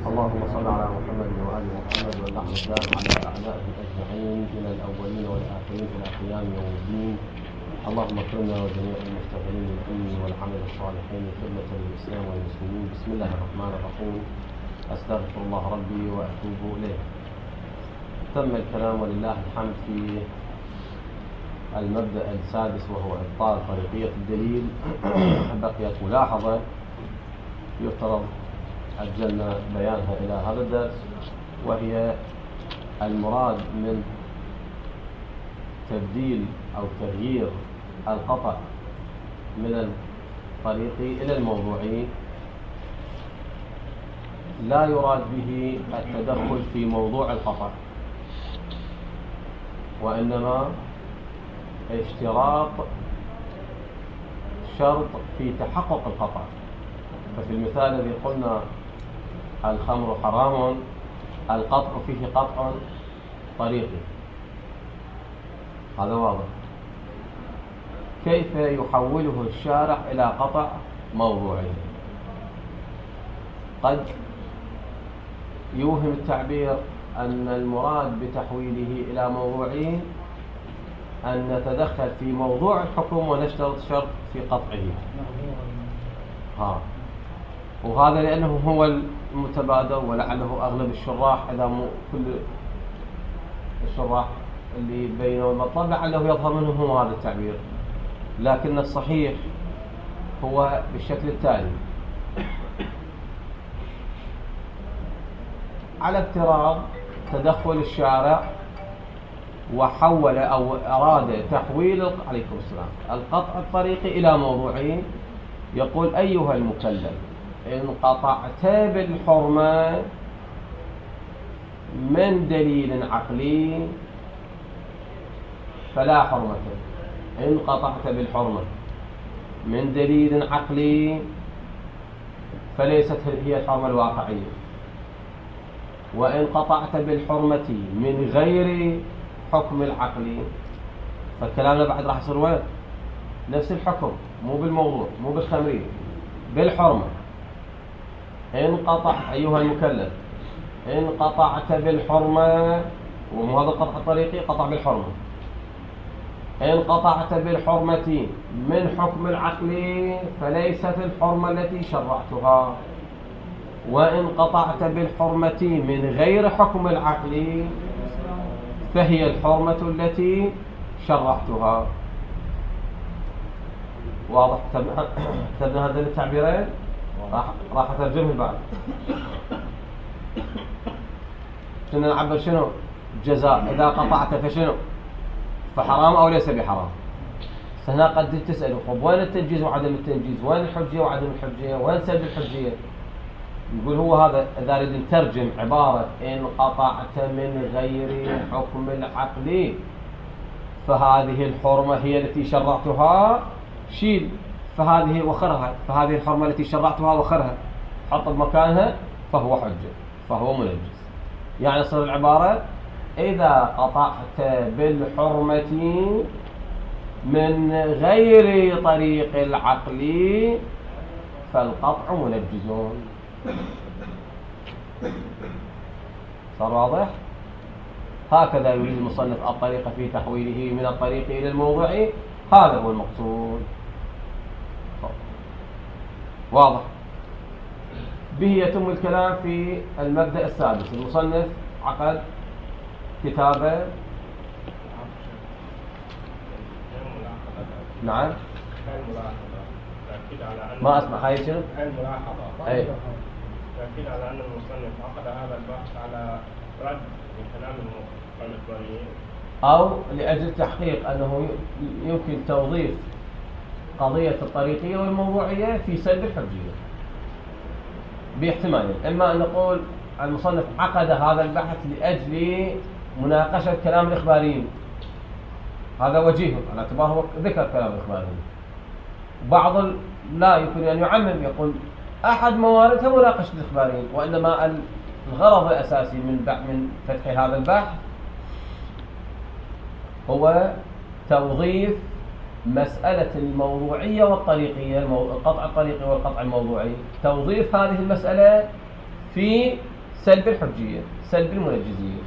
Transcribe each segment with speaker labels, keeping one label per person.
Speaker 1: اللهم صل على محمد وآل محمد واللحم الدائم على أعدائه أجمعين إلى الأولين والآخرين إلى قيام يوم الدين. اللهم اكرمنا وجميع المشتغلين بالعلم والعمل الصالحين خدمة للإسلام والمسلمين. بسم الله الرحمن الرحيم. أستغفر الله ربي وأتوب إليه. تم الكلام ولله الحمد في المبدأ السادس وهو إبطال طريقية الدليل. بقيت ملاحظة يفترض أجلنا بيانها إلى هذا الدرس، وهي المراد من تبديل أو تغيير القطع من الطريقي إلى الموضوعي. لا يراد به التدخل في موضوع القطع، وإنما اشتراط شرط في تحقق القطع. ففي المثال الذي قلنا الخمر حرام، القطع فيه قطع طريقي، هذا واضح. كيف يحوله الشارع إلى قطع موضوعي؟ قد يوهم التعبير أن المراد بتحويله إلى موضوعي أن نتدخل في موضوع الحكم ونشترط شرط في قطعه. وهذا لأنه هو المتبادر، ولعله أغلب الشراح إذا مو كل الشراح اللي بينوا المطلب لعله يظهر منهم هو هذا التعبير، لكن الصحيح هو بالشكل التالي: على افتراض تدخل الشارع وحول أو أراد تحويل عليكم السلام القطع الطريقي إلى موضوعي، يقول: أيها المكلف، إن قطعت بالحرمة من دليل عقلي فلا حرمة. إن قطعت بالحرمة من دليل عقلي فليست هي الحرمة الواقعية. وإن قطعت بالحرمة من غير حكم العقل فكلامنا بعد راح يصير وين؟ نفس الحكم، مو بالموضوع، مو بالخمرية، بالحرمة. إن قطع أيها المكلف، إن قطعت بالحرمة، ومو هذا القطع الطريقي، قطع بالحرمة. إن قطعت بالحرمة من حكم العقل فليست الحرمة التي شرعتها. وإن قطعت بالحرمة من غير حكم العقل فهي الحرمة التي شرعتها. واضح؟ كتبنا هذين التعبيرين، راح أترجمهم بعد. كنا نعبر شنو؟ جزاء. إذا قطعت فشنو؟ فحرام أو ليس بحرام. هنا قد تسألوا: طب وين التنجيز وعدم التنجيز؟ وين الحجية وعدم الحجية؟ وين سلب الحجية؟ نقول هو هذا إذا نريد نترجم عبارة إن قطعت من غير حكم العقل فهذه الحرمة هي التي شرعتها، شيل فهذه وخرها، فهذه الحرمة التي شرعتها وخرها، حط بمكانها فهو حجة، فهو منجز. يعني صار العبارة: إذا قطعت بالحرمة من غير طريق العقل فالقطع منجز. صار واضح؟ هكذا يريد المصنف الطريقة في تحويله من الطريق إلى الموضوع، هذا هو المقصود. واضح؟ به يتم الكلام في المبدأ السادس. المصنف عقد كتابه. نعم، ما أسمع. هاي شنو؟
Speaker 2: الملاحظة.
Speaker 1: أي.
Speaker 2: تأكيد على أن المصنف عقد هذا البحث على رد من كلام الإخباريين،
Speaker 1: أو لأجل تحقيق أنه يمكن توظيف قضية الطريقية والموضوعية في سلب الحجية باحتمالين: إما أن نقول المصنف عقد هذا البحث لأجل مناقشة كلام الإخباريين، هذا وجيه على اعتبار هو ذكر كلام الإخباريين. بعض لا يمكن أن يعمم، يقول أحد مواردها مناقشة الإخباريين، وإنما الغرض الأساسي من فتح هذا البحث هو توظيف مسألة الموضوعية والطريقية، القطع الطريقي والقطع الموضوعي، توظيف هذه المسألة في سلب الحجية، سلب المنجزية.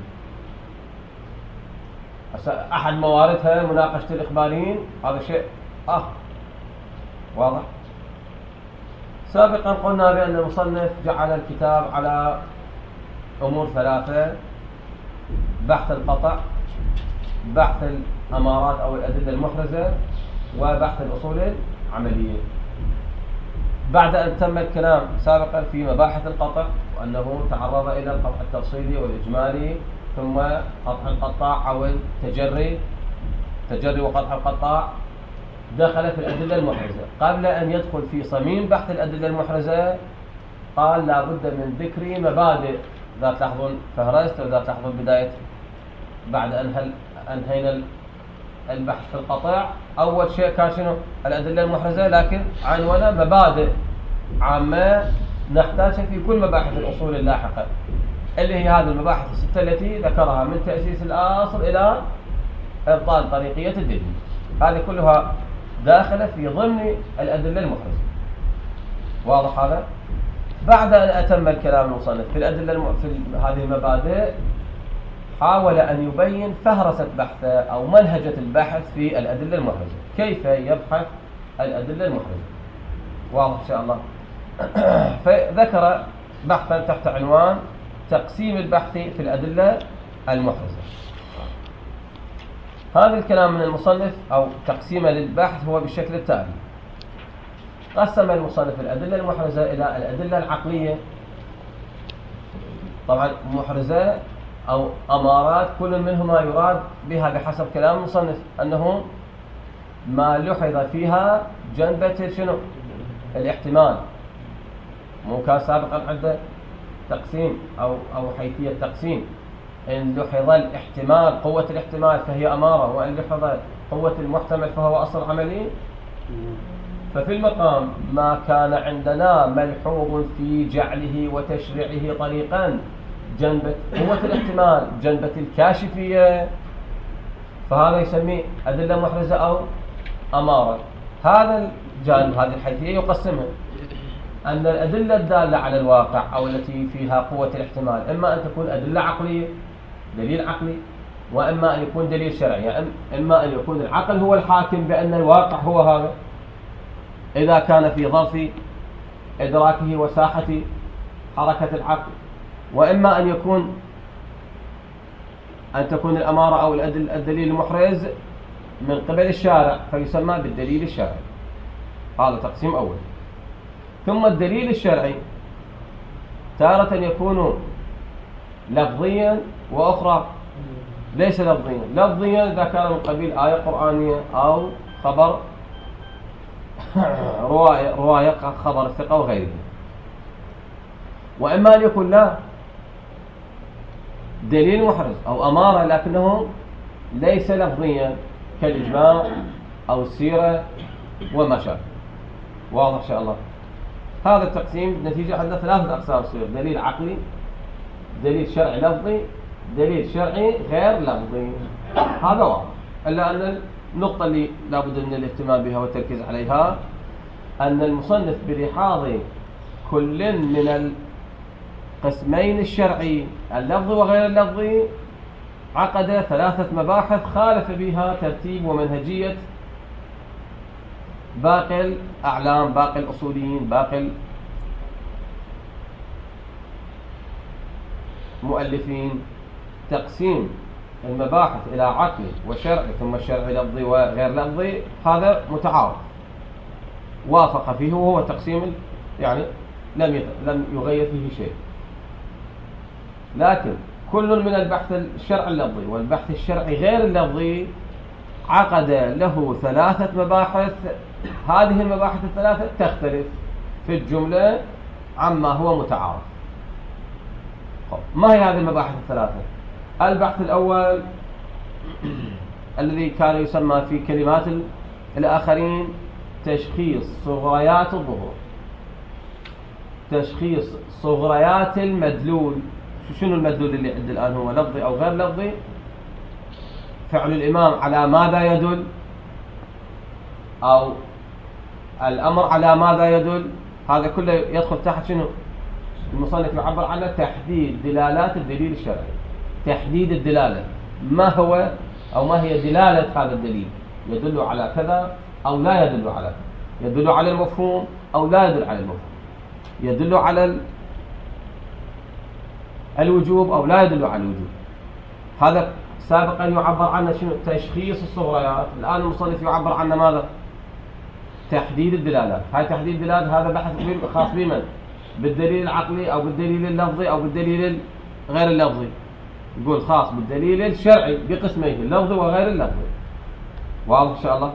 Speaker 1: أحد مواردها مناقشة الإخباريين، هذا شيء آخر واضح. سابقا قلنا بأن المصنف جعل الكتاب على أمور ثلاثة: بحث القطع، بحث الأمارات أو الأدلة المحرزة، وبحث الأصول العملية. بعد أن تم الكلام سابقا في مباحث القطع وأنه تعرض إلى القطع التفصيلي والإجمالي، ثم قطع القطاع أو التجري وقطع القطاع، دخل في الأدلة المحرزة. قبل أن يدخل في صميم بحث الأدلة المحرزة قال لا بد من ذكر مبادئ. إذا تلاحظون فهرست وإذا تلاحظون بداية بعد أن أنهينا البحث في القطع، أول شيء كان شنو؟ الأدلة المحرزة، لكن عنوانها مبادئ عامة نحتاجها في كل مباحث الأصول اللاحقة، اللي هي هذه المباحث الستة التي ذكرها من تأسيس الأصل إلى إبطال طريقية الدليل. هذه كلها داخلة في ضمن الأدلة المحرزة. واضح هذا؟ بعد أن أتم الكلام المصنف في الأدلة في هذه المبادئ، حاول أن يبين فهرسة بحثه أو منهجة البحث في الأدلة المحرزة، كيف يبحث الأدلة المحرزة. واضح إن شاء الله. فذكر بحثا تحت عنوان تقسيم البحث في الأدلة المحرزة. هذا الكلام من المصنف أو تقسيمه للبحث هو بالشكل التالي: قسم المصنف الأدلة المحرزة إلى الأدلة العقلية، طبعا محرزة أو أمارات كل منهما يراد بها بحسب كلام المصنف أنه ما لحظ فيها جنبة شنو؟ الاحتمال. مو كان سابقا عنده تقسيم أو حيثية تقسيم: إن لحظ الاحتمال، قوة الاحتمال، فهي أمارة، وإن لحظ قوة المحتمل فهو أصل عملي. ففي المقام ما كان عندنا ملحوظ في جعله وتشريعه طريقا جنبة قوة الاحتمال، جنبة الكاشفية، فهذا يسميه أدلة محرزة أو أمارة. هذا الجانب، هذه الحيثية يقسمها أن الأدلة الدالة على الواقع أو التي فيها قوة الاحتمال إما أن تكون أدلة عقلية، دليل عقلي، وإما أن يكون دليل شرعي، يعني إما أن يكون العقل هو الحاكم بأن الواقع هو هذا إذا كان في ظرف إدراكه وساحة حركة العقل، وإما أن تكون الأمارة أو الدليل المحرز من قبل الشارع فيسمى بالدليل الشرعي. هذا تقسيم أول. ثم الدليل الشرعي تارة يكون لفظيا وأخرى ليس لفظيا. لفظيا إذا كان من قبيل آية قرآنية أو خبر رواية خبر الثقة وغيره، وإما أن يكون لا دليل محرز أو أمارة لكنه ليس لفظيا كالإجماع أو السيرة وما شابه. واضح إن شاء الله. هذا التقسيم نتيجة عندنا ثلاثة أقسام تصير: دليل عقلي، دليل شرعي لفظي، دليل شرعي غير لفظي. هذا واضح، إلا أن النقطة اللي لابد من الاهتمام بها والتركيز عليها أن المصنف بلحاظ كل من القسمين الشرعي اللفظي وغير اللفظي عقد ثلاثة مباحث خالف بها ترتيب ومنهجية باقي الأعلام، باقي الأصوليين، باقي المؤلفين. تقسيم المباحث إلى عقلي وشرعي ثم الشرعي لفظي وغير لفظي هذا متعارف، وافق فيه، وهو تقسيم يعني لم يغير فيه شيء. لكن كل من البحث الشرعي اللفظي والبحث الشرعي غير اللفظي عقد له ثلاثة مباحث. هذه المباحث الثلاثة تختلف في الجملة عما هو متعارف. ما هي هذه المباحث الثلاثة؟ البحث الأول الذي كان يسمى في كلمات الآخرين تشخيص صغريات الظهور، تشخيص صغريات المدلول. شنو المدلول اللي عند الآن؟ هو لفظي أو غير لفظي؟ فعل الإمام على ماذا يدل؟ أو الأمر على ماذا يدل؟ هذا كله يدخل تحت شنو؟ المصنف يعبر عنه تحديد دلالات الدليل الشرعي. تحديد الدلالة، ما هو أو ما هي دلالة هذا الدليل، يدل على كذا أو لا يدل على كذا، يدل على المفهوم أو لا يدل على المفهوم، يدل على الوجوب أو لا يدل على الوجوب. هذا سابقا يعبر عنه شنو؟ تشخيص الصغريات. الآن المصنف يعبر عنه ماذا؟ تحديد الدلالات. هاي تحديد الدلالات هذا بحث خاص بمن؟ بالدليل العقلي أو بالدليل اللفظي أو بالدليل غير اللفظي. يقول خاص بالدليل الشرعي بقسميه، اللفظي وغير اللفظي. واضح إن شاء الله؟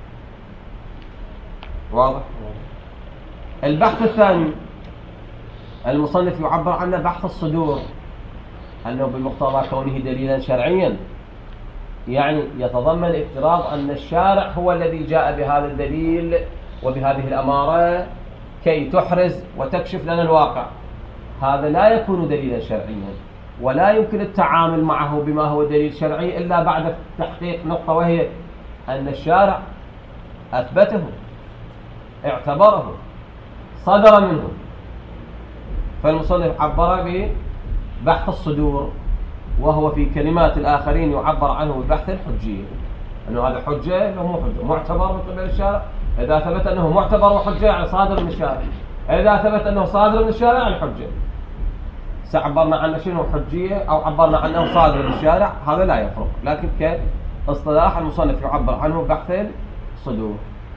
Speaker 1: واضح؟ البحث الثاني المصنف يعبر عنه بحث الصدور، أنه بمقتضى كونه دليلا شرعيا يعني يتضمن افتراض أن الشارع هو الذي جاء بهذا الدليل وبهذه الأمارة كي تحرز وتكشف لنا الواقع. هذا لا يكون دليلا شرعيا، ولا يمكن التعامل معه بما هو دليل شرعي إلا بعد تحقيق نقطة، وهي أن الشارع أثبته، اعتبره، صدر منه. فالمصنف عبر ببحث الصدور، وهو في كلمات الآخرين يعبر عنه ببحث الحجية، أنه هذا حجة أنه مو حجة، معتبر من قبل الشارع. إذا ثبت أنه معتبر وحجة يعني صادر من الشارع، إذا ثبت أنه صادر من الشارع يعني حجة. سعبرنا عنه شنو حجية أو عبرنا عنه صادر من الشارع، هذا لا يفرق، لكن كاصطلاح المصنف يعبر عنه ببحث الصدور.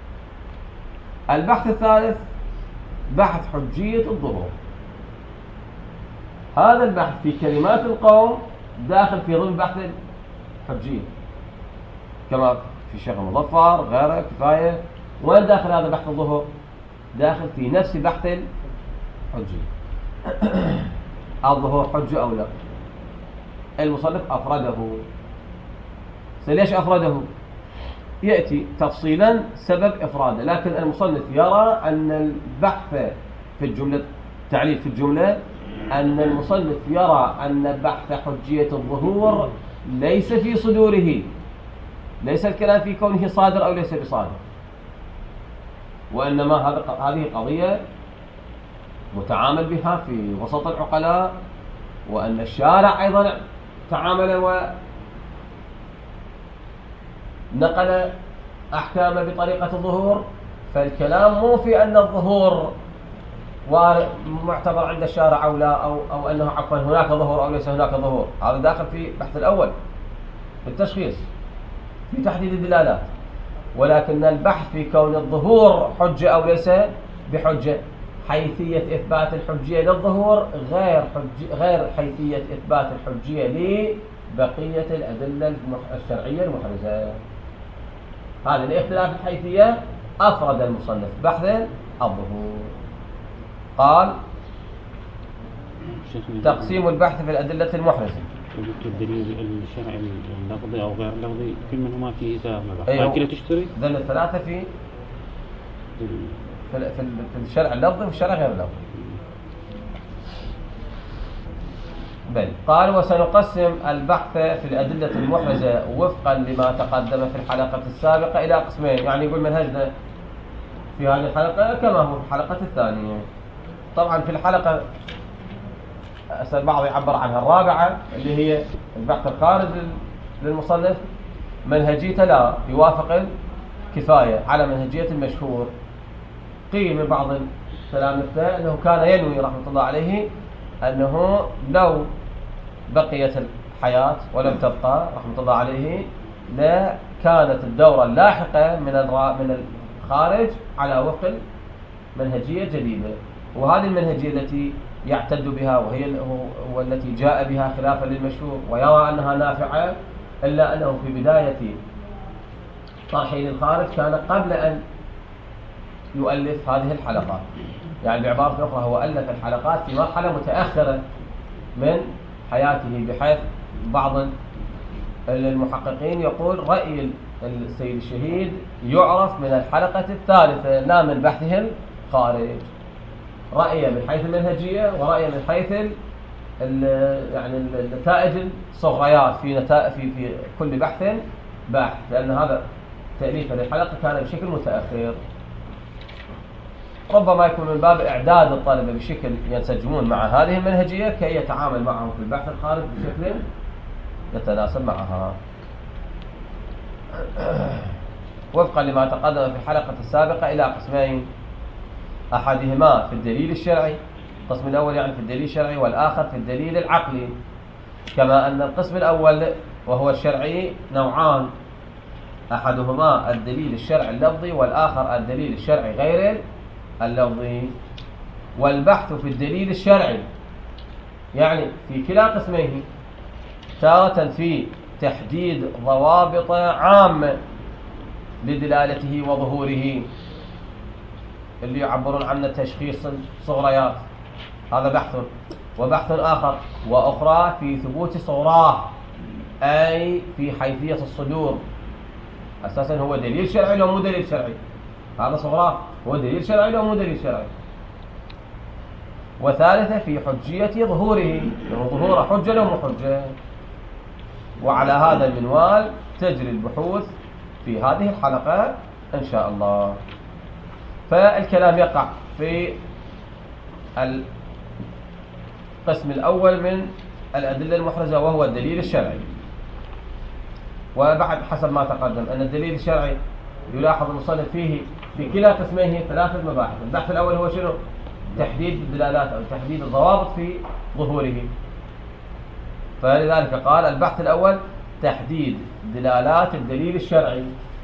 Speaker 1: البحث الثالث بحث حجية الظهور. هذا البحث في كلمات القوم داخل في ضمن بحث الحجية، كما في الشيخ المظفر غيره كفاية. وين داخل هذا بحث الظهور؟ داخل في نفس بحث الحجية. الظهور حجة أو لا؟ المصنف أفرده. ليش أفرده؟ يأتي تفصيلا سبب إفراده، لكن المصنف يرى أن البحث في الجملة، تعليل في الجملة، أن المصنف يرى أن بحث حجية الظهور ليس في صدوره، ليس الكلام في كونه صادر أو ليس بصادر، وإنما هذه قضية متعامل بها في وسط العقلاء، وأن الشارع أيضا تعامل ونقل أحكام بطريقة الظهور. فالكلام مو في أن الظهور معتبر عند الشارع أو لا، أو أنه عفوا هناك ظهور أو ليس هناك ظهور. هذا داخل في البحث الأول في التشخيص، في تحديد الدلالات. ولكن البحث في كون الظهور حجة أو ليس بحجة، حيثية إثبات الحجية للظهور غير حيثية إثبات الحجية لبقية الأدلة الشرعية المحرزة. هذا الاختلاف الحيثية أفرد المصنف بحث الظهور. قال تقسيم البحث في الأدلة المحرزة.
Speaker 3: الدليل الشرعي اللفظي أو غير اللفظي كل منهما فيه ثلاث مباحث.
Speaker 1: أيوه.
Speaker 3: كده تشتري
Speaker 1: ذل الثلاثة في الشرع اللفظي والشرع غير اللفظي. بل قال وسنقسم البحث في الأدلة المحرزة وفقا لما تقدم في الحلقة السابقة إلى قسمين. يعني يقول منهجنا في هذه الحلقة كما هو في الحلقة الثانية. طبعا في الحلقة البعض يعبر عنها الرابعة اللي هي البحث الخارج للمصنف، منهجيته لا يوافق الكفاية على منهجية المشهور. قيل من بعض التلامذة أنه كان ينوي رحمة الله عليه أنه لو بقيت الحياة ولم تبقى رحمة الله عليه لكانت الدورة اللاحقة من الخارج على وفق منهجية جديدة. وهذه المنهجية التي يعتد بها والتي جاء بها خلافا للمشهور ويرى أنها نافعة، إلا أنه في بداية طرحه للخارج كان قبل أن يؤلف هذه الحلقات. يعني بعبارة أخرى هو ألف الحلقات في مرحلة متأخرة من حياته، بحيث بعض المحققين يقول رأي السيد الشهيد يعرف من الحلقة الثالثة لا من بحثه الخارج. رأيه من حيث المنهجية ورأيه من حيث يعني النتائج الصغريات في كل بحث، لأن هذا تأليفه للحلقة كان بشكل متأخر. ربما يكون من باب إعداد الطلبة بشكل ينسجمون مع هذه المنهجية كي يتعامل معهم في البحث الخارج بشكل يتناسب معها. وفقا لما تقدم في الحلقة السابقة إلى قسمين، أحدهما في الدليل الشرعي، القسم الأول يعني في الدليل الشرعي، والآخر في الدليل العقلي. كما أن القسم الأول وهو الشرعي نوعان، أحدهما الدليل الشرعي اللفظي والآخر الدليل الشرعي غير اللفظي. والبحث في الدليل الشرعي يعني في كلا قسميه، تارة في تحديد ضوابط عامة لدلالته وظهوره اللي يعبرون عنه تشخيص صغريات، هذا بحث. وبحث آخر وأخرى في ثبوت صغراه، أي في حيثية الصدور، أساسا هو دليل شرعي لو مو دليل شرعي، هذا صغراه هو دليل شرعي لو مو دليل شرعي. وثالثة في حجية ظهوره، ظهوره حجة لو مو حجة. وعلى هذا المنوال تجري البحوث في هذه الحلقة إن شاء الله. فالكلام يقع في القسم الأول من الأدلة المحرزة وهو الدليل الشرعي. وبعد حسب ما تقدم أن الدليل الشرعي يلاحظ المصنف فيه في كلا قسميه ثلاثة مباحث. البحث الأول هو شنو؟ تحديد الدلالات أو تحديد الضوابط في ظهوره. فلذلك قال البحث الأول تحديد دلالات الدليل الشرعي.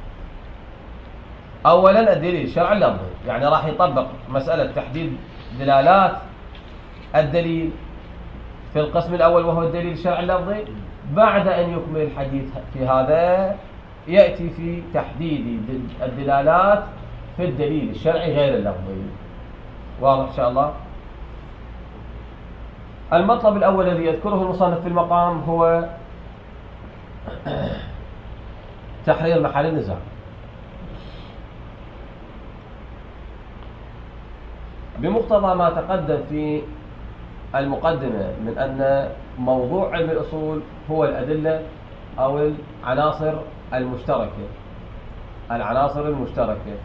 Speaker 1: أولا الدليل الشرعي اللفظي، يعني راح يطبق مسألة تحديد دلالات الدليل في القسم الأول وهو الدليل الشرعي اللفظي. بعد أن يكمل الحديث في هذا يأتي في تحديد الدلالات في الدليل الشرعي غير اللفظي. واضح إن شاء الله؟ المطلب الأول الذي يذكره المصنف في المقام هو تحرير محل النزاع. بمقتضى ما تقدم في المقدمة من أن موضوع علم الأصول هو الأدلة أو العناصر المشتركة، العناصر المشتركة.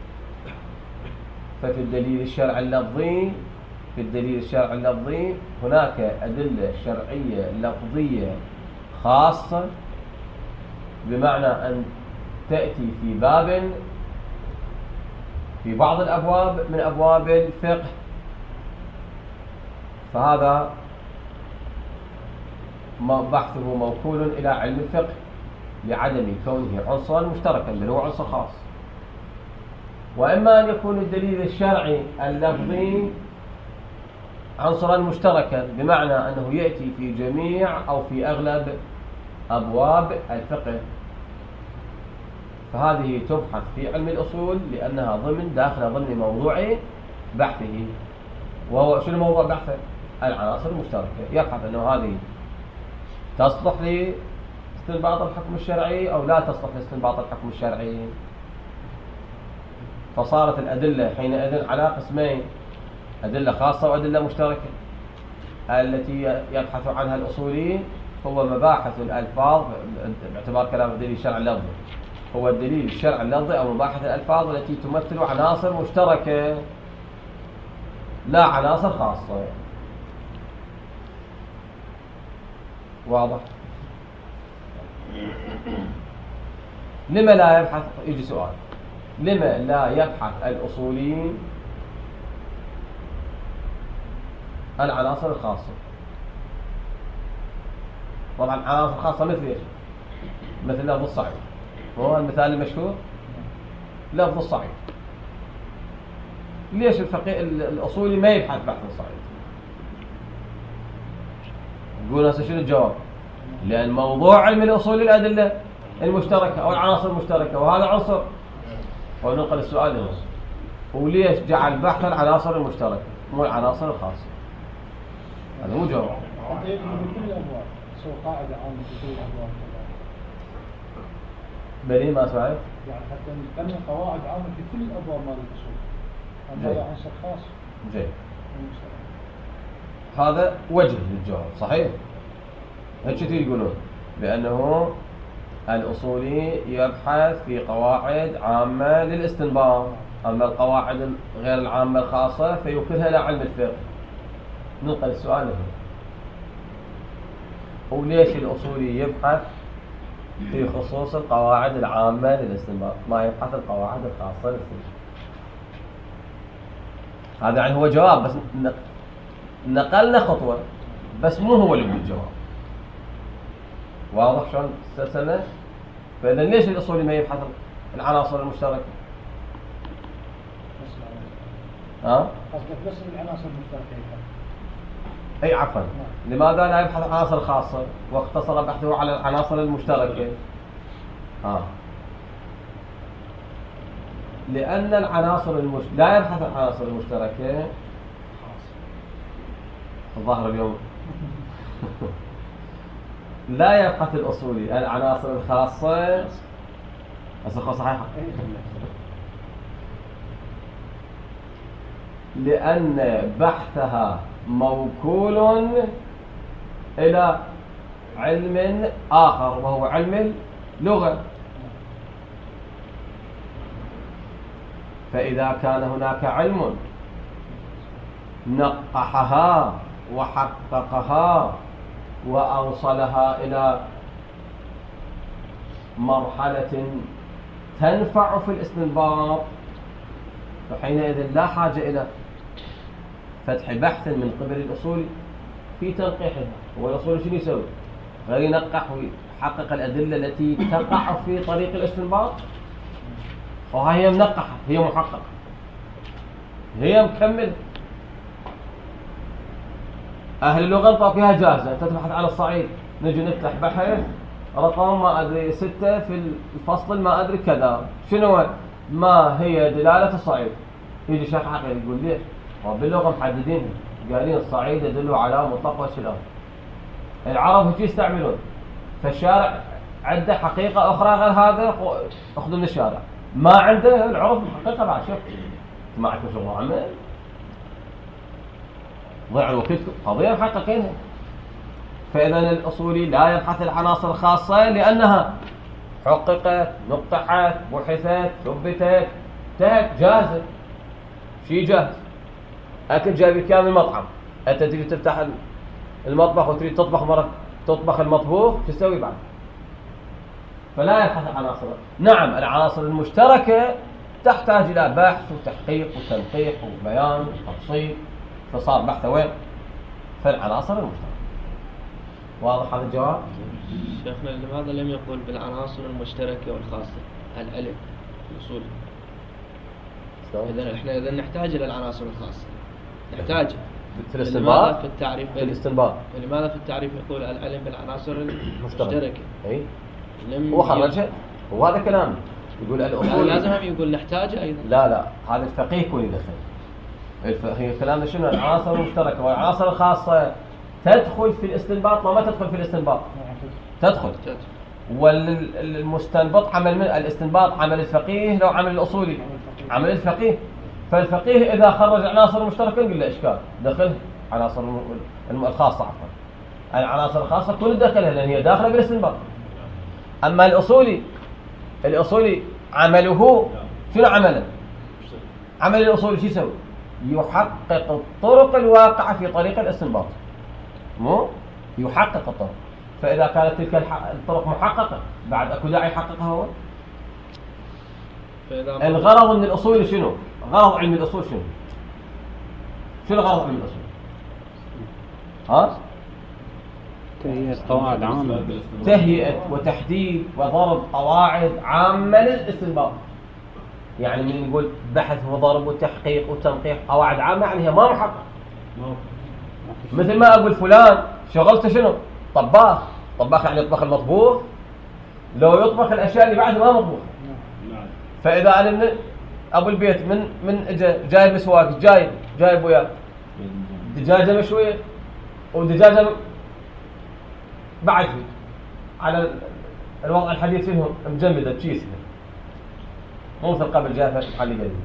Speaker 1: ففي الدليل الشرعي اللفظي، في الدليل الشرعي اللفظي هناك أدلة شرعية لفظية خاصة، بمعنى أن تأتي في باب في بعض الأبواب من أبواب الفقه، فهذا بحثه موكول إلى علم الفقه لعدم كونه عنصرا مشتركا بل هو عنصر خاص. وإما أن يكون الدليل الشرعي اللفظي عنصرا مشتركا، بمعنى أنه يأتي في جميع أو في أغلب أبواب الفقه، فهذه تبحث في علم الأصول لأنها داخل ضمن موضوع بحثه. وهو شنو موضوع بحثه؟ العناصر المشتركة. يبحث أنه هذه تصلح لاستنباط الحكم الشرعي أو لا تصلح لاستنباط الحكم الشرعي. فصارت الأدلة حينئذ على قسمين، أدلة خاصة وأدلة مشتركة. التي يبحث عنها الأصوليين هو مباحث الألفاظ باعتبار كلام الدليل الشرعي اللفظي، هو الدليل الشرعي اللفظي أو مباحث الألفاظ التي تمثل عناصر مشتركة لا عناصر خاصة. واضح؟ لما لا يبحث؟ يجي سؤال، لما لا يبحث الأصوليين العناصر الخاصة؟ طبعا عناصر خاصة مثل ايش؟ مثل لفظ الصعيد، وهو المثال المشهور لفظ الصعيد. ليش الفقيه الأصولي ما يبحث بحث الصعيد؟ يقول هسه شنو الجواب؟ لأن موضوع علم الأصول الأدلة المشتركة أو العناصر المشتركة، وهذا عنصر. وننقل السؤال هنا، وليش جعل بحث العناصر المشتركة مو العناصر الخاصة؟ هذا مو جواب.
Speaker 4: في كل الأبواب، سوى قاعدة عامة في كل الأبواب.
Speaker 1: بلي ما سمعت؟
Speaker 4: يعني حتى نتكلم قواعد عامة في كل الأبواب مال الأصول. هذا عنصر خاص.
Speaker 1: جيد. هذا وجه للجواب، صحيح؟ هيك يقولون بأنه الأصولي يبحث في قواعد عامة للاستنباط، أما القواعد غير العامة الخاصة فيوكلها إلى علم الفقه. ننقل السؤال هنا، وليش الأصولي يبحث في خصوص القواعد العامة للاستنباط ما يبحث القواعد الخاصة للاستنباط؟ هذا يعني هو جواب، بس نقلنا خطوة، بس مو هو اللي الجواب. واضح شلون السلسلة؟ فإذا ليش الأصولي ما يبحث العناصر المشتركة؟
Speaker 4: قصدك بس العناصر المشتركة.
Speaker 1: أي عفوا، لماذا لا يبحث عن العناصر الخاصة واقتصر بحثه على العناصر المشتركة؟ لأن العناصر لا يبحث عن العناصر المشتركة. الظاهر اليوم لا يبحث الأصولي عن العناصر الخاصة. أصدق صحيحة؟ لأن بحثها موكول إلى علم آخر وهو علم اللغة. فإذا كان هناك علم نقحها وحققها وأوصلها إلى مرحلة تنفع في الاستنباط، فحينئذ لا حاجة إلى فتح بحث من قبل الأصول في تنقيحها. والأصول شنو يسوي؟ غير ينقح ويحقق الأدلة التي تقع في طريق الاستنباط، وهي منقحة، هي محققة، هي مكملة. أهل اللغة انطوا فيها جاهزة. أنت تبحث على الصعيد، نجي نفتح بحث رقم ما أدري 6 في الفصل ما أدري كذا، شنو ما هي دلالة الصعيد؟ يجي شيخ عقل يقول ليش؟ وباللغة محددين، قالين الصعيد يدل على مطلق وجه الأرض. العرب هيك يستعملون، فالشارع عنده حقيقة أخرى غير هذا أخذوا من الشارع، ما عنده العرف محققة بعد. شوف ما عندكم شغل عمل ضيع الوقت قضية محققينها. فإذا الأصولي لا يبحث العناصر الخاصة لأنها حققت، نقحت، بحثت، ثبتت، انتهت، جاهزة. شيء جاهز، أكل جايب كامل المطعم، أنت تريد تفتح المطبخ وتريد تطبخ مرة تطبخ المطبوخ، شو تسوي بعد؟ فلا يبحث العناصر. نعم العناصر المشتركة تحتاج إلى بحث وتحقيق وتنقيح وبيان وتفصيل، فصار بحث وين؟ في العناصر المشتركة. واضح هذا الجواب؟
Speaker 5: شيخنا لماذا لم يقول بالعناصر المشتركة والخاصة الألف الأصول؟ إذا نحتاج إلى العناصر الخاصة، نحتاج
Speaker 1: في الاستنباط،
Speaker 5: لماذا في التعريف
Speaker 1: في الاستنباط
Speaker 5: لماذا في التعريف يقول العلم بالعناصر المشتركة؟
Speaker 1: اي هو خرجها، هو هذا كلام يقول الأصول
Speaker 5: لازم هم يقول نحتاج أيضا.
Speaker 1: لا هذا الفقيه يكون يدخل. هي كلامنا شنو؟ العناصر المشتركة والعناصر الخاصة تدخل في الاستنباط وما تدخل في الاستنباط؟ تدخل. والمستنبط عمل من الاستنباط عمل الفقيه لو عمل الأصولي؟ عمل الفقيه. فالفقيه إذا خرج عناصر مشتركة نقول له إشكال، دخل عناصر الخاصة عفوا. العناصر الخاصة كل دخلها لأن هي داخلة بالاستنباط. أما الأصولي عمله شنو عمله؟ عمل الأصولي شو يسوي؟ يحقق الطرق الواقعة في طريق الاستنباط، مو يحقق الطرق. فإذا كانت تلك الطرق محققة بعد أكو داعي يحققها هو؟ الغرض من الأصول شنو؟ غرض علم الأصول شنو؟ شنو غرض علم الأصول؟
Speaker 3: تهيئة قواعد عامة،
Speaker 1: تهيئة وتحديد وضرب قواعد عامة للاستنباط. يعني من نقول بحث وضرب وتحقيق وتنقيح قواعد عامة، يعني هي ما محقق. مثل ما أقول فلان شغلته شنو؟ طباخ يعني يطبخ المطبوخ، لو يطبخ الأشياء اللي بعد ما مطبوخ. فإذا أنا أبو البيت من جايب مسواك، جايب وياه دجاجة مشوية ودجاجة بعد على الوضع الحديث فيهم مجمدة بشيسها، مو مثل قبل جافة علي قليل.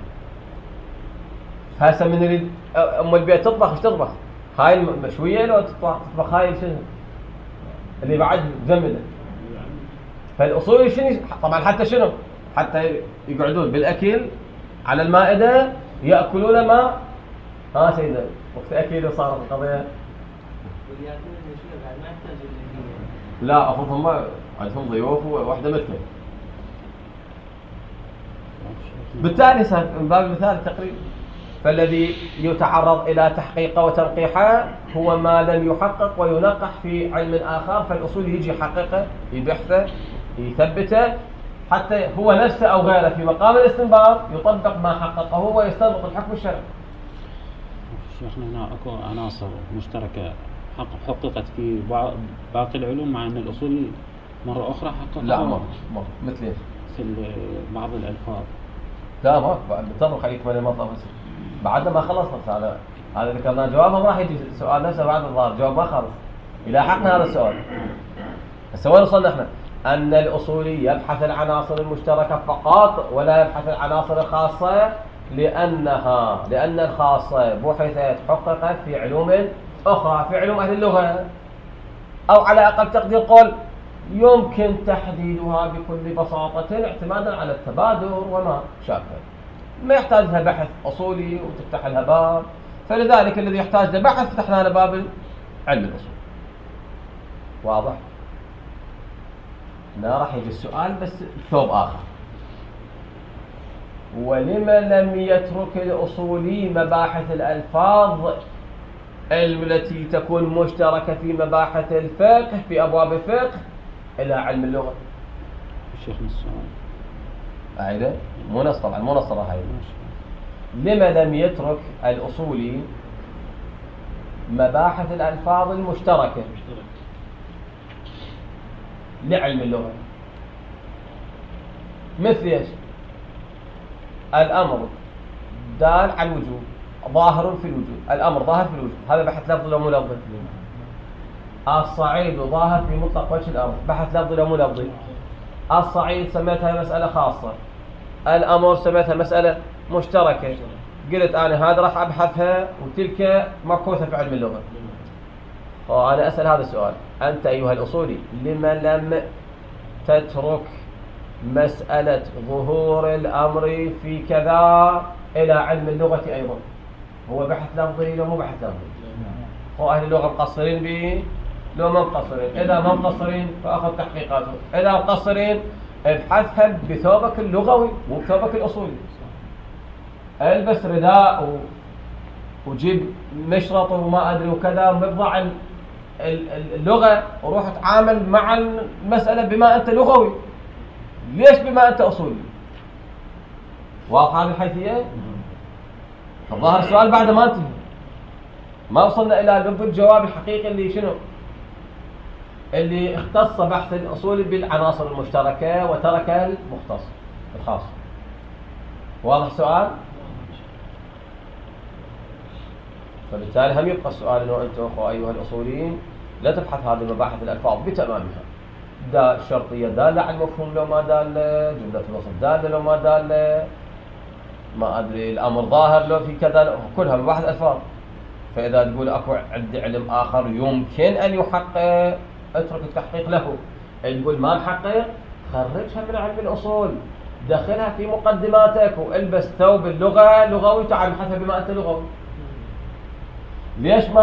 Speaker 1: هسه من يريد أم البيت تطبخ ايش تطبخ؟ هاي المشوية لو تطبخ هاي شنو اللي بعد مجمدة. فالأصول شنو؟ طبعا حتى شنو؟ حتى يقعدون بالأكل على المائدة يأكلون ما ها سيدنا وقت أكيد صار القضية. لا أفضل هم عندهم ضيوف وواحدة مثله. بالتالي من باب المثال التقريب، فالذي يتعرض إلى تحقيق وتنقيحه هو ما لم يحقق وينقح في علم آخر، فالأصول يجي يحققه يبحثه يثبته حتى هو نفسه أو غيره في مقام الاستنباط يطبق ما حققه ويستنبط الحكم الشرعي.
Speaker 3: شيخنا هنا اكو عناصر مشتركة حققت في باقي العلوم مع ان الأصول مرة أخرى حققها.
Speaker 1: لا مرة مثل ايش؟
Speaker 3: مثل بعض الألفاظ.
Speaker 1: لا ما بتطرق عليك من المطلب بعد ما خلصنا. هذا ذكرنا جوابه، ما راح يجي السؤال نفسه بعد الظاهر جواب ما خلص إلى حقنا هذا السؤال. هسه وين وصلنا احنا؟ أن الأصولي يبحث العناصر المشتركة فقط ولا يبحث العناصر الخاصة، لأن الخاصة بحثت حققت في علوم أخرى، في علوم أهل اللغة، أو على أقل تقدير قول يمكن تحديدها بكل بساطة اعتمادا على التبادر وما شابه، ما يحتاج لها بحث أصولي وتفتح لها باب. فلذلك الذي يحتاج لبحث فتحنا له باب علم الأصول. واضح؟ لا راح يجي السؤال بس بثوب آخر. ولما لم يترك الأصولي مباحث الألفاظ التي تكون مشتركة في مباحث الفقه في أبواب الفقه إلى علم اللغة؟
Speaker 3: شيخنا السؤال
Speaker 1: أعيده؟ مو نص طبعا، مو نص راح لما لم يترك الأصولي مباحث الألفاظ المشتركة لعلم اللغة؟ مثل ايش؟ الأمر دال على الوجوب، ظاهر في الوجوب، الأمر ظاهر في الوجوب، هذا بحث لفظي ولا مو لفظي؟ الصعيد ظاهر في مطلق وجه الأمر، بحث لفظي ولا مو لفظي؟ الصعيد سميتها مسألة خاصة، الأمر سميتها مسألة مشتركة. قلت أنا هذا راح أبحثها وتلك مبحوثة في علم اللغة. وأنا أسأل هذا السؤال، أنت أيها الأصولي لما لم تترك مسألة ظهور الأمر في كذا إلى علم اللغة أيضا؟ هو بحث لفظي لو مو بحث لفظي؟ هو أهل اللغة مقصرين به لو ما مقصرين؟ إذا ما مقصرين فأخذ تحقيقاته، إذا مقصرين ابحثها بثوبك اللغوي مو بثوبك الأصولي. البس رداء وجيب مشرط وما أدري وكذا ومبضع اللغة وروح اتعامل مع المسألة بما أنت لغوي. ليش بما أنت أصولي؟ واضح هذه الحيثية؟ فالظاهر السؤال بعد ما انتهي، ما وصلنا إلى لب الجواب الحقيقي اللي شنو؟ اللي اختص بحث الأصول بالعناصر المشتركة وترك المختص الخاص. واضح السؤال؟ فبالتالي هم يبقى السؤال انه انتم اخوة ايها الاصوليين لا تبحث هذه المباحث الالفاظ بتمامها، الشرطية دالة على المفهوم لو ما دالة، جملة الوصف دالة لو ما دالة، ما ادري الامر ظاهر لو في كذا، كلها مباحث الفاظ. فاذا تقول اكو عندي علم اخر يمكن ان يحقق، اترك التحقيق له. تقول ما نحقق، خرجها من علم الاصول، دخلها في مقدماتك والبس ثوب اللغة لغوي، تعال ابحثها بما انت لغوي. ليش ما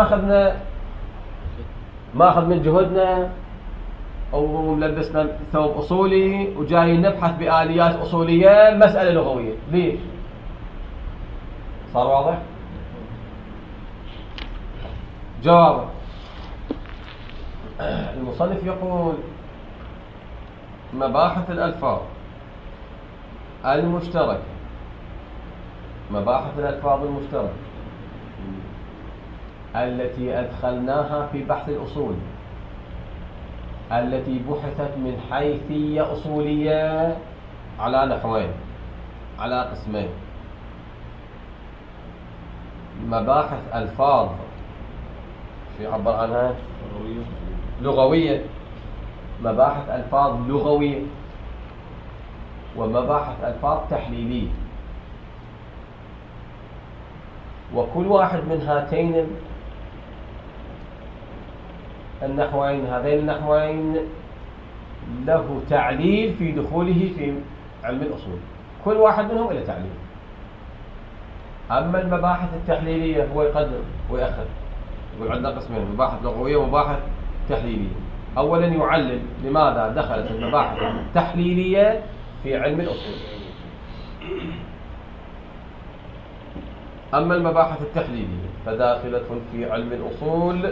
Speaker 1: اخذ من جهدنا ولبسنا ثوب اصولي وجاي نبحث بآليات اصولية مسألة لغوية؟ ليش؟ صار واضح؟ جواب المصنف يقول مباحث الألفاظ المشتركة، مباحث الألفاظ المشتركة التي أدخلناها في بحث الأصول، التي بحثت من حيثية أصولية على نحوين، على قسمين: مباحث ألفاظ شو يعبر عنها؟ لغوية، مباحث ألفاظ لغوية، ومباحث ألفاظ تحليلية. وكل واحد من هاتين النحوين، هذين النحوين له تعليل في دخوله في علم الأصول، كل واحد منهم له تعليل. أما المباحث التحليلية هو يقدم ويأخر. يقول عندنا قسمين: مباحث لغوية ومباحث تحليلية. أولا يعلل لماذا دخلت المباحث التحليلية في علم الأصول. أما المباحث التحليلية فداخلة في علم الأصول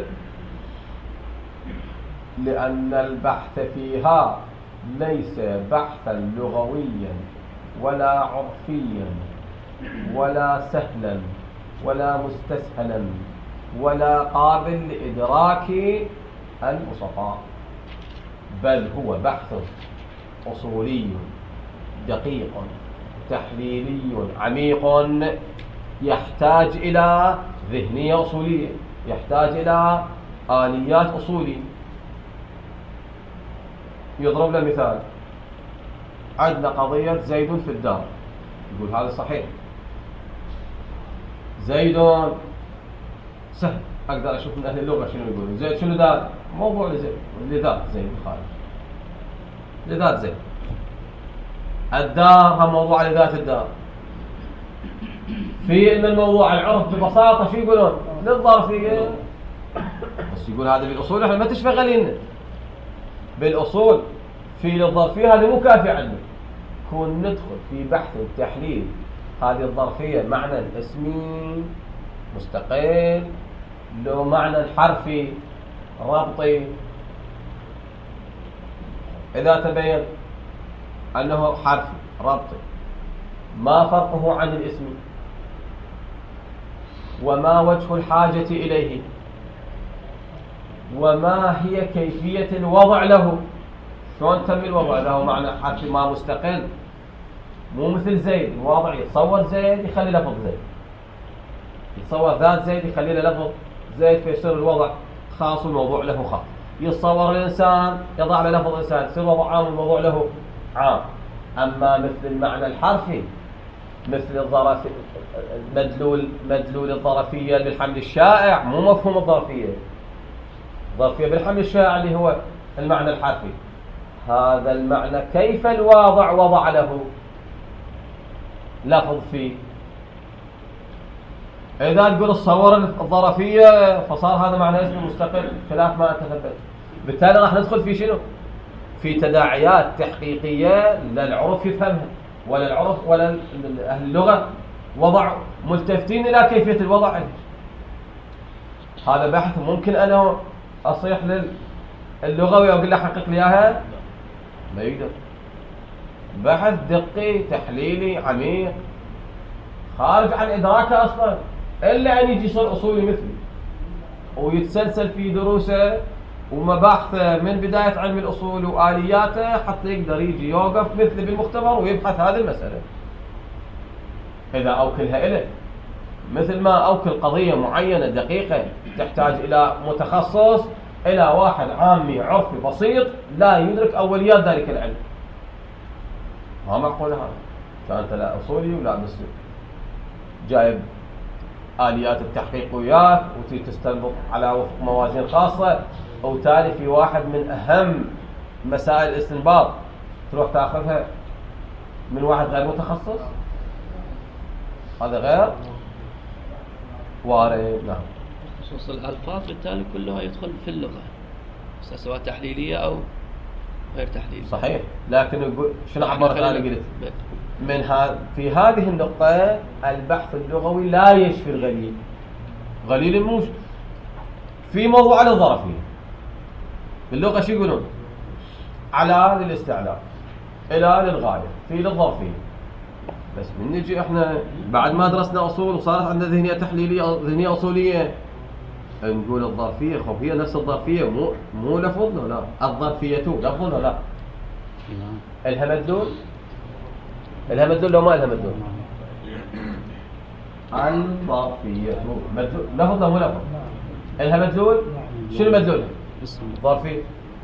Speaker 1: لأن البحث فيها ليس بحثا لغويا ولا عرفيا ولا سهلا ولا مستسهلا ولا قابل لإدراك البسطاء، بل هو بحث أصولي دقيق تحليلي عميق يحتاج إلى ذهنية أصولية، يحتاج إلى آليات أصولية. يضرب له مثال: عندنا قضية زيد في الدار، يقول هذا صحيح، زيد سهل، أقدر أشوف من أهل اللغة شنو يقولون. زيد شنو دار؟ موضوع لزيد، لذات زيد الخارج، لذات زيد. الدار هم موضوع لذات الدار. في علم الموضوع العرف ببساطة شو يقولون؟ للظرفية. بس يقول هذا بالأصول احنا ما تشتغلين بالأصول في للظرفية، هذه مو كافية عندنا. كون ندخل في بحث التحليل هذه الظرفية معنى اسمي مستقل لو معنى حرفي ربطي، إذا تبين أنه حرفي ربطي ما فرقه عن الاسم وما وجه الحاجة إليه وما هي كيفية الوضع له، شلون تم الوضع له معنى حرفي ما مستقل، مو مثل زيد الواضع يتصور زيد يخلي لفظ زيد، يتصور ذات زيد يخلي له لفظ زيد فيصير الوضع خاص والموضوع له خاص. يتصور الإنسان يضع له لفظ إنسان يصير وضع عام والموضوع له عام. أما مثل المعنى الحرفي مثل الظرف مدلول الظرفية بالحمل الشائع، مو مفهوم الظرفية. الظرفية بالحمل الشائع اللي هو المعنى الحرفي، هذا المعنى كيف الواضع وضع له لفظ فيه. إذا تقول الصور الظرفية فصار هذا معنى اسم مستقل خلاف ما أنت ثبت. بالتالي راح ندخل في شنو؟ في تداعيات تحقيقية لا العرف يفهمها ولا العرف ولا أهل اللغة وضع ملتفتين إلى كيفية الوضع. هذا بحث ممكن أنا أصيح للغوي وأقول له حقق لي إياها؟ ما يقدر. بحث دقي تحليلي عميق خارج عن إدراكه أصلا، إلا أن يجي يصير أصولي مثلي ويتسلسل في دروسه ومباحثه من بداية علم الأصول وآلياته حتى يقدر يجي يوقف مثل بالمختبر ويبحث هذه المسألة. إذا أوكلها إليه مثل ما أوكل قضية معينة دقيقة تحتاج إلى متخصص إلى واحد عامي عرفي بسيط لا يدرك أوليات ذلك العلم، ما معقول هذا. فأنت لا أصولي ولا بس جايب آليات التحقيق وياك وتستنبط على وفق موازين خاصة، وتالي في واحد من أهم مسائل الاستنباط تروح تأخذها من واحد غير متخصص، هذا غير وارد. نعم.
Speaker 5: خصوص الألفاظ بالتالي كلها يدخل في اللغة سواء تحليلية أو غير تحليلية.
Speaker 1: صحيح، لكن شنو عبرت أنا قلت من في هذه النقطة البحث اللغوي لا يشفي الغليل. غليل الموش في موضوع الظرفية باللغة شو يقولون؟ على للاستعلاء، إلى للغاية، في للظرفية. بس من نجي احنا بعد ما درسنا أصول وصارت عندنا ذهنية تحليلية ذهنية أصولية نقول الظرفية خب هي نفس الظرفية مو لفظ ولا لا؟ الظرفية لفظ ولا لا؟ الها مدلول؟ الها مدلول لو ما الها مدلول؟ الظرفية مدلول لفظ ولا مو لفظ؟ الها مدلول؟ شنو مدلولها؟ ظرفية.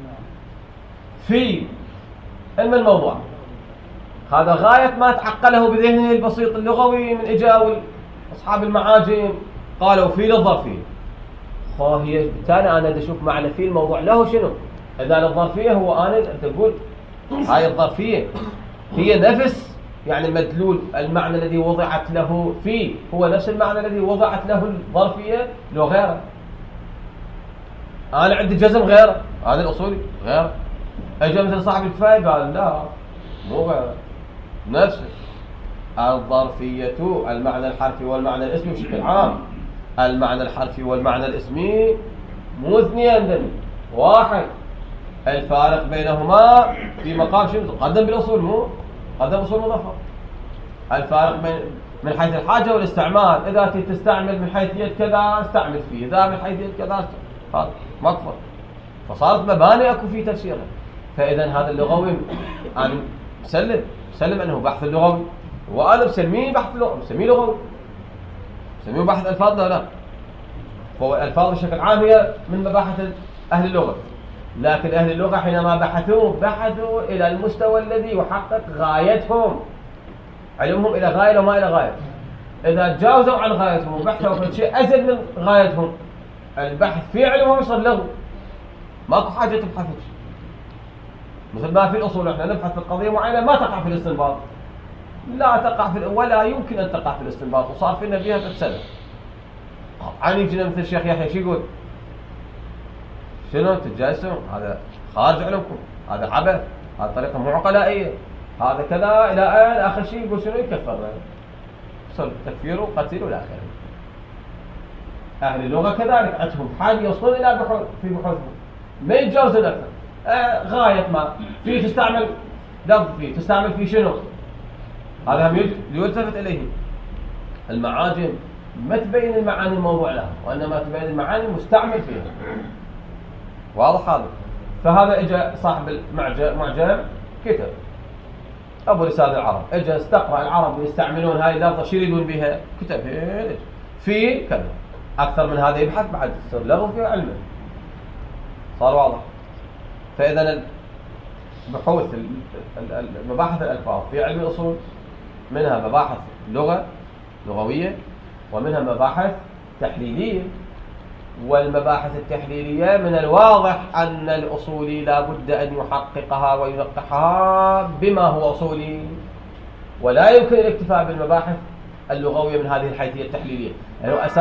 Speaker 1: في علم الموضوع هذا غاية ما تعقله بذهنه البسيط اللغوي من إجاء أصحاب المعاجم قالوا في للظرفية. هي بالتالي أنا بدي أشوف معنى في الموضوع له شنو. إذا الظرفية هو أنت تقول هاي الظرفية هي نفس يعني مدلول المعنى الذي وضعت له فيه هو نفس المعنى الذي وضعت له الظرفية لو غيره. أنا عندي جزم غيره، هذا الأصولي غيره. أجا مثل صاحب الكفاية قال لا مو غيره، نفسه. الظرفية المعنى الحرفي والمعنى الاسمي بشكل عام. المعنى الحرفي والمعنى الاسمي مو اثنين، واحد. الفارق بينهما في مقام شنو؟ قدم بالأصول، مو قدم أصول مضافة. الفارق بين من حيث الحاجة والاستعمال. إذا تستعمل من حيثية كذا استعمل فيه، إذا من حيثية كذا هذا مكفر. فصارت مباني أكو في تفسيرها. فإذا هذا اللغوي أنا مسلم أنه بحث اللغوي، وأنا بسميه بحث لغوي، بسميه لغوي، بسميه بحث ألفاظ. لا فهو الألفاظ بشكل عام هي من مباحث أهل اللغة، لكن أهل اللغة حينما بحثوا إلى المستوى الذي يحقق غايتهم، علمهم إلى غاية وما إلى غاية. إذا تجاوزوا عن غايتهم وبحثوا في شيء أزيد من غايتهم، البحث في علمهم يصير لغو، ماكو حاجة تبحث. مثل ما في الأصول احنا نبحث في القضية معينة ما تقع في الاستنباط، لا تقع في ولا يمكن أن تقع في الاستنباط، وصار فينا فيها 3 سنة. عن يجينا مثل الشيخ يحيى شو يقول؟ شنو تتجايزون؟ هذا خارج علمكم، هذا عبث، هذا طريقة مو عقلائية، هذا كذا إلى آن. آخر شيء يقول شنو؟ يكفرنا، صار تكفير وقتل والى آخره. أهل اللغة كذلك عندهم حال يوصلون إلى بحوث في بحوثهم، ما يتجاوزون أكثر. غاية ما في تستعمل لفظ، فيه تستعمل فيه شنو؟ هذا هم يلتفت إليه. المعاجم ما تبين المعاني الموضوع لها، وإنما تبين المعاني المستعمل فيها. واضح هذا؟ فهذا اجى صاحب المعجم كتب أبو لسان العرب، اجى استقرأ العرب يستعملون هاي اللفظة شو يريدون بها، كتب في كذا. أكثر من هذا يبحث بعد يصير لغو في علمه. صار واضح؟ فإذا بحوث مباحث الألفاظ في علم الأصول منها مباحث لغوية، ومنها مباحث تحليلية. والمباحث التحليلية من الواضح أن الأصولي لا بد أن يحققها وينقحها بما هو أصولي، ولا يمكن الاكتفاء بالمباحث اللغوية من هذه الحيثية التحليلية، لأنه يعني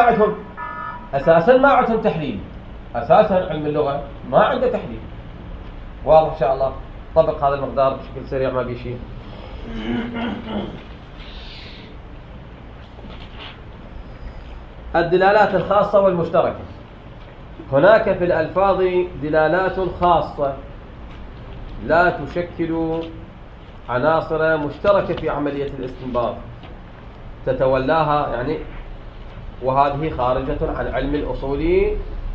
Speaker 1: أساسا ما عندهم تحليل. أساسا علم اللغة ما عنده تحليل. واضح إن شاء الله؟ طبق هذا المقدار بشكل سريع ما بيشي. الدلالات الخاصة والمشتركة. هناك في الألفاظ دلالات خاصة لا تشكل عناصر مشتركة في عملية الاستنباط تتولاها يعني، وهذه خارجة عن علم الأصول،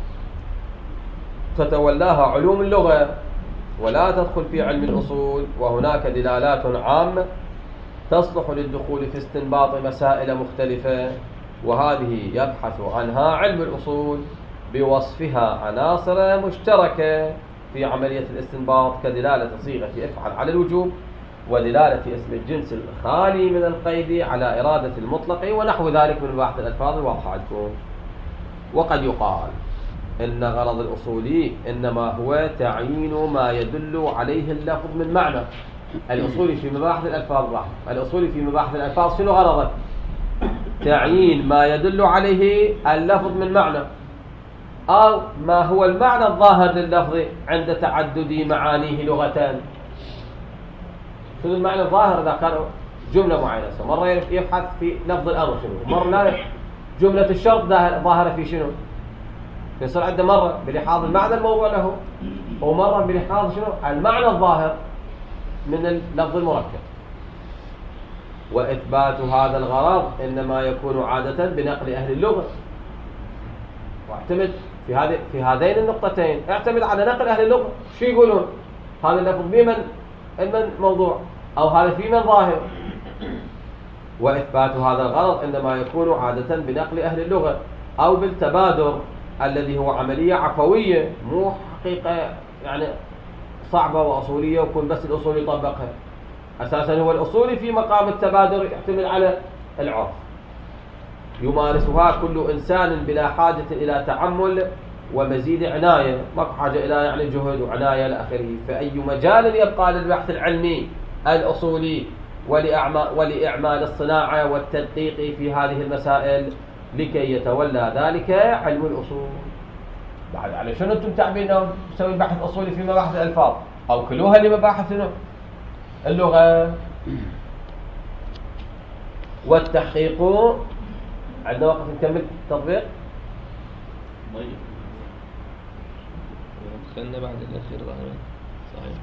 Speaker 1: تتولاها علوم اللغة ولا تدخل في علم الأصول. وهناك دلالات عامة تصلح للدخول في استنباط مسائل مختلفة، وهذه يبحث عنها علم الأصول بوصفها عناصر مشتركة في عملية الاستنباط، كدلالة صيغة افعل على الوجوب، ودلالة اسم الجنس الخالي من القيد على إرادة المطلق، ونحو ذلك من مباحث الألفاظ الواضحة عندكم. وقد يقال إن غرض الأصولي إنما هو تعيين ما يدل عليه اللفظ من معنى. الأصولي في مباحث الألفاظ الأصولي في مباحث الألفاظ شنو غرضه؟ تعيين ما يدل عليه اللفظ من معنى، أو ما هو المعنى الظاهر لللفظ عند تعدد معانيه لغتان. شنو المعنى الظاهر إذا كان جملة معينة؟ مرة يبحث في لفظ الأمر شنو، مرة لا جملة الشرط ظاهرة في شنو، فيصير عنده مرة بلحاظ المعنى الموضوع له، ومرة بلحاظ شنو المعنى الظاهر من اللفظ المركب. وإثبات هذا الغرض إنما يكون عادة بنقل أهل اللغة. واعتمد في هذين النقطتين، اعتمد على نقل أهل اللغة، شو يقولون؟ هذا اللفظ بمن موضوع، أو هذا في من ظاهر. وإثبات هذا الغرض إنما يكون عادة بنقل أهل اللغة أو بالتبادر الذي هو عملية عفوية، مو حقيقة يعني صعبة وأصولية ويكون بس الأصول يطبقها. أساسا هو الأصولي في مقام التبادر يعتمد على العرف، يمارسها كل إنسان بلا حاجة إلى تعمل ومزيد عناية، ما في حاجة إلى يعني جهد وعناية إلى آخره. فأي مجال يبقى للبحث العلمي الأصولي ولإعمال الصناعة والتدقيق في هذه المسائل لكي يتولى ذلك علم الأصول. بعد على شنو أنتم تعبين تسوي بحث أصولي في مباحث الألفاظ أو كلوها لمباحث اللغة؟ والتحقيق عندنا وقت نكمل تطبيق.
Speaker 5: دخلنا بعد الأخير ظاهرا صحيح.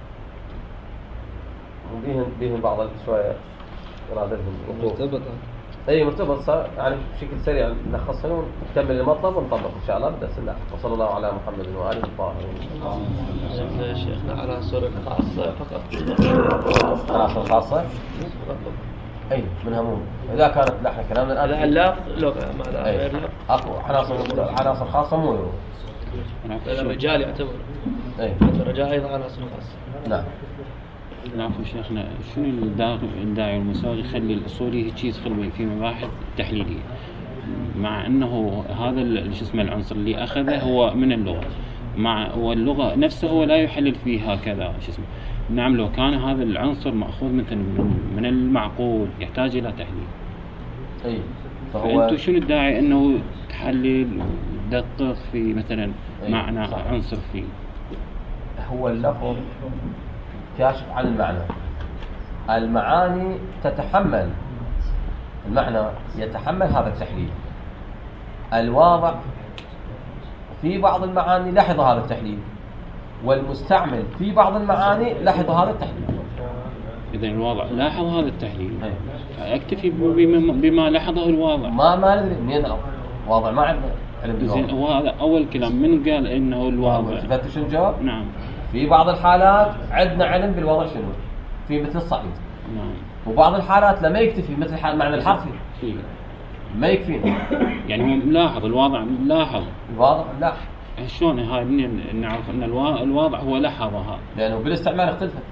Speaker 1: بيهم بعض شوية إرادتهم
Speaker 5: مرتبطة.
Speaker 1: أي مرتبط صار يعني بشكل سريع نلخصهم ونكمل المطلب ونطبق إن شاء الله بدرس الله. وصلى الله على محمد وآله الطاهرين.
Speaker 5: شيخنا عناصر خاصة فقط.
Speaker 1: عناصر خاصة؟ أي منها مو إذا كانت نحن كلامنا الآن
Speaker 5: الألاف لغة ما لا غير لغة.
Speaker 1: أكو عناصر خاصة مو لغة.
Speaker 5: الرجال يعتبر.
Speaker 1: أي.
Speaker 5: الرجال أيضا عناصر خاصة.
Speaker 1: نعم.
Speaker 3: العفو شيخنا، شنو الداعي والمساوي يخلي الأصولي هيك يدخل في مباحث تحليلية مع أنه هذا شو اسمه العنصر اللي أخذه هو من اللغة، واللغة نفسه هو لا يحلل فيه هكذا شو اسمه. نعم لو كان هذا العنصر مأخوذ مثلا من المعقول يحتاج إلى تحليل.
Speaker 1: أي.
Speaker 3: فأنتوا شنو الداعي أنه تحلل وتدقق في مثلا معنى
Speaker 1: صح.
Speaker 3: عنصر فيه؟
Speaker 1: هو اللفظ كاشف عن المعنى. المعاني تتحمل المعنى يتحمل هذا التحليل. الواضع في بعض المعاني لاحظ هذا التحليل، والمستعمل في بعض المعاني لاحظ هذا التحليل.
Speaker 3: إذا الواضع لاحظ هذا التحليل فأكتفي بما لاحظه الواضع.
Speaker 1: ما ندري منين واضع، ما عندنا علم
Speaker 3: زين هو هذا أول كلام من قال إنه الواضع.
Speaker 1: تفتش الجواب؟
Speaker 3: نعم.
Speaker 1: في بعض الحالات عندنا علم بالوضع شنو في مثل الصعيد.
Speaker 3: نعم.
Speaker 1: وبعض الحالات لما يكتفي مثل معنى الحرفي
Speaker 3: فيه.
Speaker 1: ما يكفينا.
Speaker 3: يعني هو ملاحظ الواضع ملاحظ.
Speaker 1: الواضع لا.
Speaker 3: شلون هاي نعرف ان الواضع هو لاحظها؟
Speaker 1: لانه بالاستعمال اختلفت.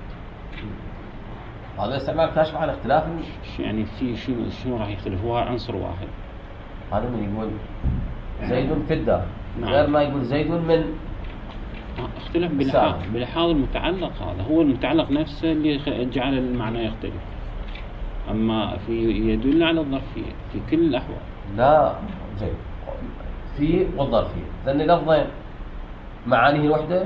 Speaker 1: هذا الاستعمال كاشف عن اختلاف.
Speaker 3: يعني في شنو راح يختلف؟ هو عنصر واحد.
Speaker 1: هذا من يقول زيد في الدار.
Speaker 3: نعم.
Speaker 1: غير ما يقول زيد من
Speaker 3: اختلف بلحاظ المتعلق. هذا هو المتعلق نفسه اللي جعل المعنى يختلف. اما يدل على الظرفية في كل الاحوال.
Speaker 1: لا زين في والظرفية ذن لفظين معانيه الوحدة.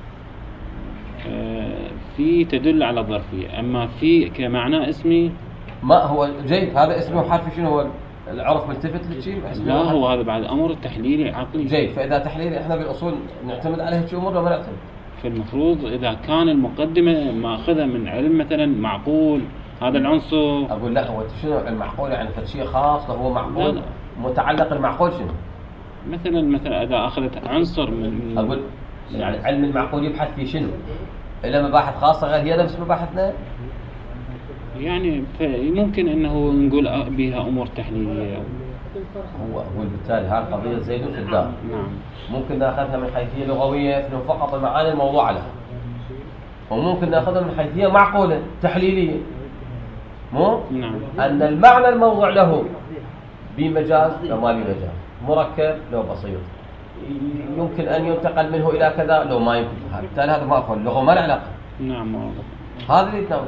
Speaker 3: في تدل على الظرفية، اما في كمعنى اسمي
Speaker 1: ما هو جيد. هذا اسمه حرف شنو هو العرف ملتفت للشيء.
Speaker 3: لا هو هذا بعد امر تحليلي عقلي.
Speaker 1: جيد. فاذا تحليلي احنا بالاصول نعتمد على هيك امور ولا ما نعتمد؟
Speaker 3: فالمفروض اذا كان المقدمة ماخذة من علم مثلا معقول هذا العنصر.
Speaker 1: اقول لا هو شنو المعقول يعني شيء خاص هو معقول.
Speaker 3: لا.
Speaker 1: متعلق المعقول شنو؟
Speaker 3: مثلا اذا اخذت عنصر من
Speaker 1: اقول يعني علم المعقول يبحث في شنو؟ الا مباحث خاصه غير هي نفس مباحثنا.
Speaker 3: يعني ممكن انه نقول بها امور تحليليه.
Speaker 1: هو بالتالي هذه قضيه زيد في الدار.
Speaker 3: نعم.
Speaker 1: ممكن ناخذها من حيثيه لغويه انه فقط المعاني الموضوعه لها، وممكن ناخذها من حيثيه معقوله تحليليه. مو
Speaker 3: نعم.
Speaker 1: ان المعنى الموضوع له بمجاز لو ما بمجاز، مركب لو بسيط، يمكن ان ينتقل منه الى كذا لو ما يمكن. بالتالي هذا ما اقول اللغه ما له علاقه.
Speaker 3: نعم واضح.
Speaker 1: هذا اللي يتناول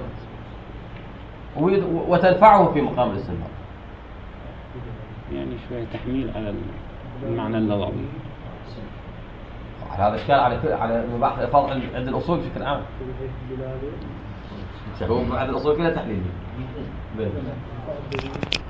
Speaker 1: وتنفعه في مقام الاستنباط.
Speaker 3: يعني شويه تحميل على المعنى اللغوي.
Speaker 1: هذا اشكال على مباحث الالفاظ عند الاصول بشكل عام. هو بعد الاصول كلها تحليليه.